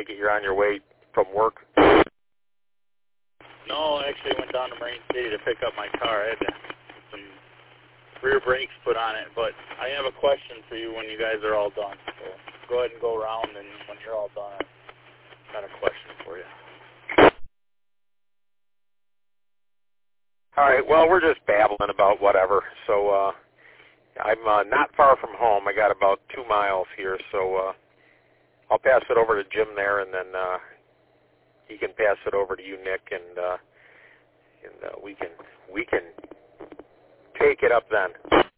take it you're on your way from work? No, I actually went down to Marine City to pick up my car. I had some rear brakes put on it, but I have a question for you when you guys are all done. So go ahead and go around, and when you're all done, I've got a question for you. All right, well, we're just babbling about whatever. So I'm not far from home. I got about 2 miles here, so I'll pass it over to Jim there, and then he can pass it over to you, Nick, and we can take it up then.